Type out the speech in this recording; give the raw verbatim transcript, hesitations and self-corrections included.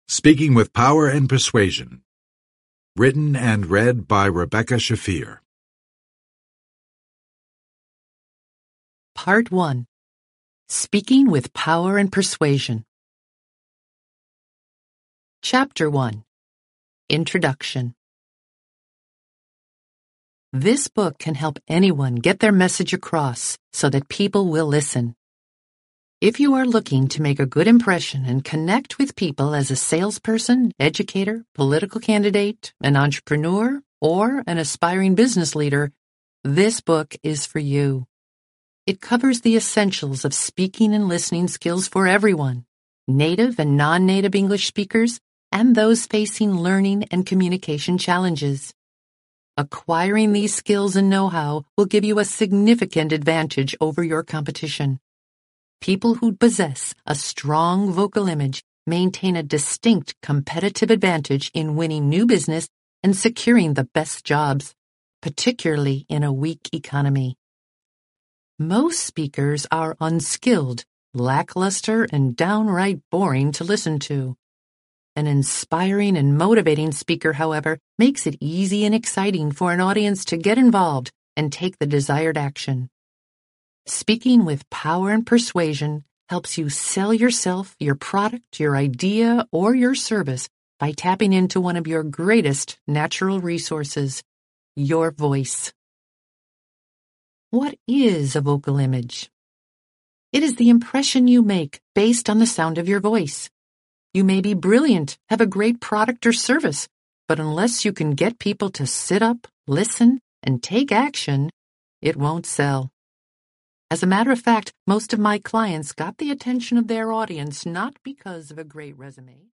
Speaking with Power and Persuasion. Written and read by Rebecca Shafir. Part one. Speaking with Power and Persuasion. Chapter one. Introduction. This book can help anyone get their message across so that people will listen. If you are looking to make a good impression and connect with people as a salesperson, educator, political candidate, an entrepreneur, or an aspiring business leader, this book is for you. It covers the essentials of speaking and listening skills for everyone, native and non-native English speakers, and those facing learning and communication challenges. Acquiring these skills and know-how will give you a significant advantage over your competition. People who possess a strong vocal image maintain a distinct competitive advantage in winning new business and securing the best jobs, particularly in a weak economy. Most speakers are unskilled, lackluster, and downright boring to listen to. An inspiring and motivating speaker, however, makes it easy and exciting for an audience to get involved and take the desired action. Speaking with Power and Persuasion helps you sell yourself, your product, your idea, or your service by tapping into one of your greatest natural resources, your voice. What is a vocal image? It is the impression you make based on the sound of your voice. You may be brilliant, have a great product or service, but unless you can get people to sit up, listen, and take action, it won't sell. As a matter of fact, most of my clients got the attention of their audience not because of a great resume.